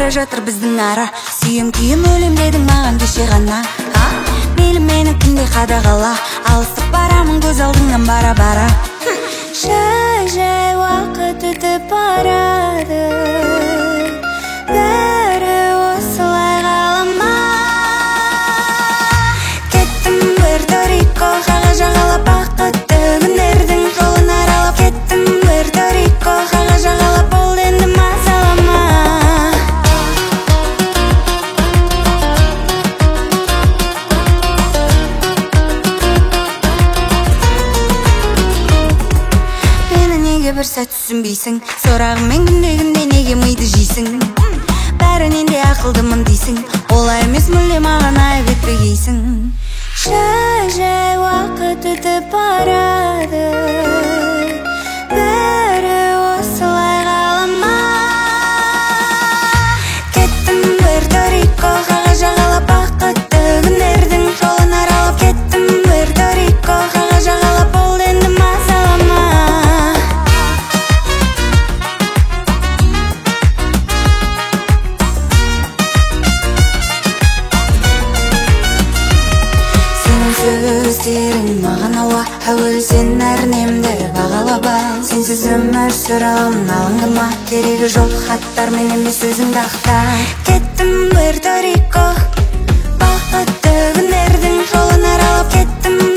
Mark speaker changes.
Speaker 1: бара жатыр біздің ара. Сүйем күйем өлем дедің маған кеше ғана. Мейлі мені күнде қадағала, алыстап барамын көз алдыңнан бара-бара. Жай уақыт өтіп барады, бәрі осылай қалама. Кеттім Пуэрто-Рико, қаға жағалап бақытты күндердің жолын аралап. Кеттім Пуэрто-Рико, қаға жағалап бол енді мазалама. Бір сәт түсінбейсің, сұрағымен күнде неге миды жейсің? Бәрінен де ақылдымын дейсің, олай емес мүлде маған айып етпегейсің. Жай уақыт өтіп барады, бәрі осылай қалама. Кеттім Пуэрто-Рико, қаға жағалап бақытты күндердің жолын аралап. Кеттім Пуэрто-Рико, қаға жағалап бол енді мазалама. Сөздерің маған ауа, әуелі сен әрнемді бағалап ал. Сенсіз өмір сүре аламын, алаңдама, керегі жоқ хаттар мен емес сөзіңді ақта. Кеттім Пуэрто-Рико, бақытты күндердің жолын аралап. Кеттім